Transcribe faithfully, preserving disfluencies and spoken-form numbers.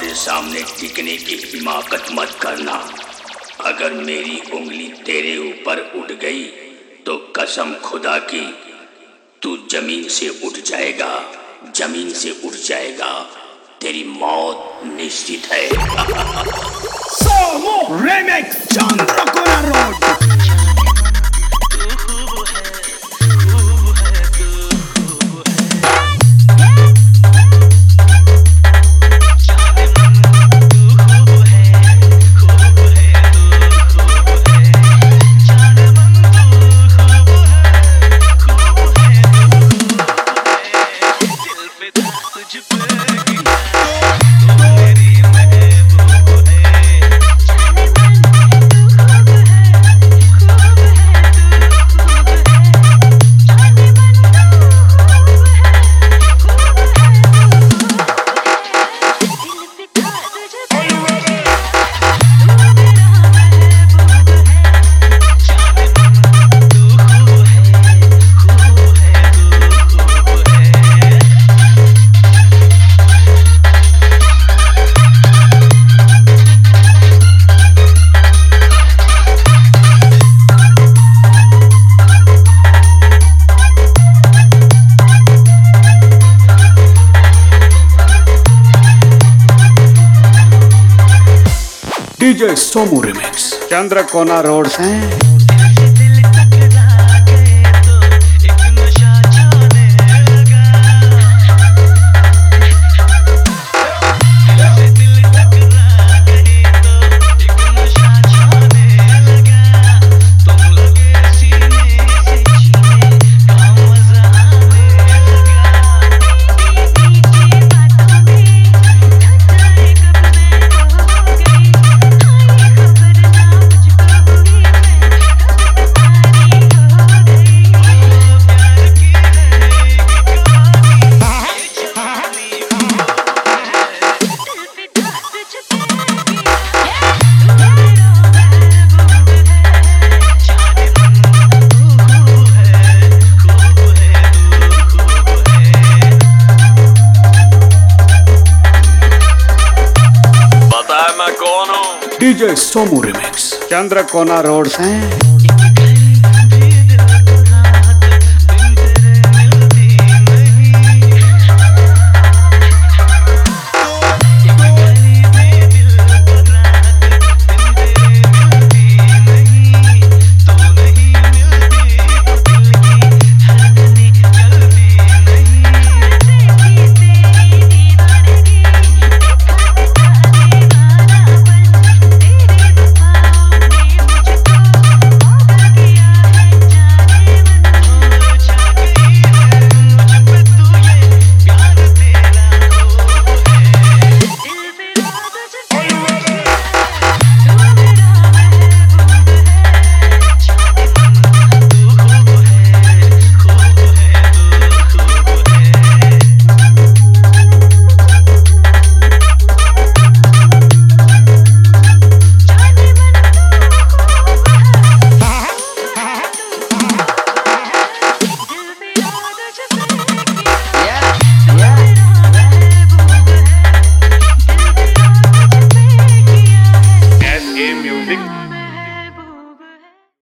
मेरे सामने टिकने की हिमाकत मत करना। अगर मेरी उंगली तेरे ऊपर उठ गई तो कसम खुदा की तू जमीन से उठ जाएगा, जमीन से उठ जाएगा। तेरी मौत निश्चित है। Somo remix Chandrakona road. DJ Somu remix Chandrakona road से। DJ Somu remix Chandrakona road से।